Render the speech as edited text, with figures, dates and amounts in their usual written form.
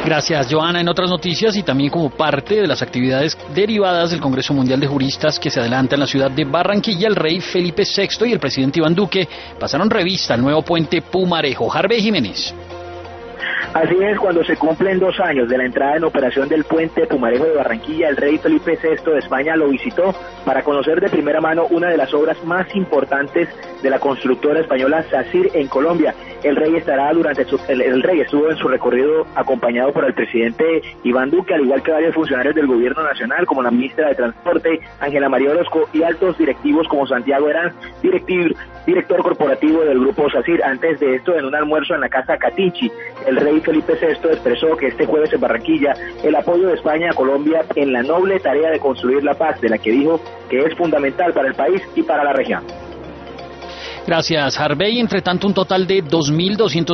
Gracias, Joana. En otras noticias y también como parte de las actividades derivadas del Congreso Mundial de Juristas que se adelanta en la ciudad de Barranquilla, el rey Felipe VI y el presidente Iván Duque pasaron revista al nuevo puente Pumarejo. Harvey Jiménez. Así es, cuando se cumplen 2 años de la entrada en operación del puente Pumarejo de Barranquilla, el rey Felipe VI de España lo visitó para conocer de primera mano una de las obras más importantes de la constructora española SACIR en Colombia. El rey estuvo en su recorrido acompañado por el presidente Iván Duque, al igual que varios funcionarios del gobierno nacional, como la ministra de Transporte, Ángela María Orozco, y altos directivos como Santiago Herán, director corporativo del grupo SACIR. Antes de esto, en un almuerzo en la casa Catinchi, el rey Felipe VI expresó que este jueves en Barranquilla el apoyo de España a Colombia en la noble tarea de construir la paz, de la que dijo que es fundamental para el país y para la región. Gracias, Harvey. Entre tanto, un total de 2.200